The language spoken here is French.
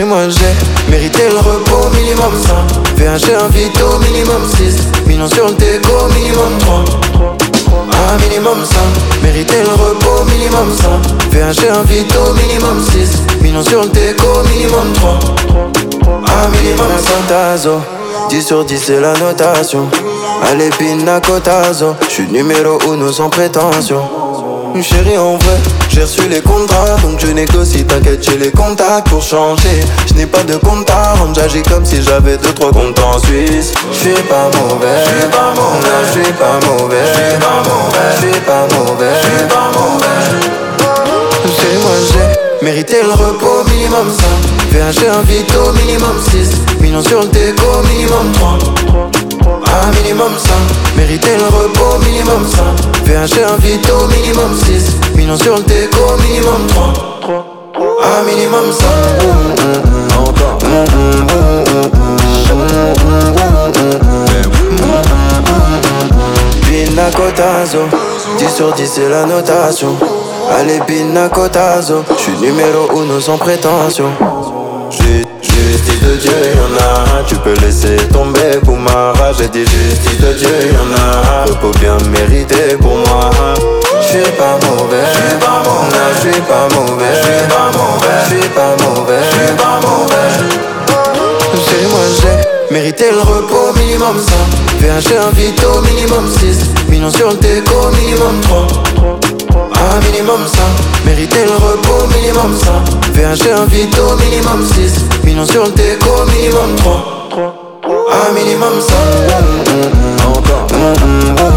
moi j'ai mérité le repos, minimum 5. VHG un vito, minimum 6. Millions sur le déco, minimum 3. Minimum 5, mérité le repos, minimum 5. VHG un vito, minimum 6. Millions sur le déco, minimum 3. Minimum 5 tazo. 10 sur 10 c'est la notation. Allez pina cotazo. J'suis numéro 1 sans prétention. Chérie en vrai, j'ai reçu les contrats. Donc je négocie, t'inquiète j'ai les contacts pour changer. Je n'ai pas de compte à rendre, j'agis comme si j'avais 2-3 comptes en Suisse. J'suis pas mauvais, j'suis pas mauvais, j'suis pas mauvais, j'suis pas mauvais, j'suis pas mauvais, j'suis pas mauvais. Chez moi j'ai mérité le repos, minimum 5. VHG un vito, minimum 6. Millions sur le déco, minimum 3. Minimum 5, mérité le repos, minimum 5. VHG un vito, minimum 6. Millions sur le déco, minimum 3. Minimum 5. Encore. Pina cotazo. 10 sur 10 c'est la notation. Allez pina cotazo. J'suis numéro 1 sans prétention. Justice de Dieu, y'en a. Tu peux laisser tomber pour ma rage. J'ai dit justice de Dieu, y'en a. Repos bien mérité pour moi. J'suis pas mauvais, j'suis pas mauvais, j'suis pas mauvais, j'suis pas mauvais, j'suis pas mauvais, j'suis pas mauvais. Chez moi j'ai mérité le repos, minimum 5. VHG un vito, minimum 6. Millions sur le déco, minimum 3. Minimum 5, mérité le repos, minimum 5. VHG un vito, minimum 6. Millions sur le déco, minimum 3. Minimum 5. Encore.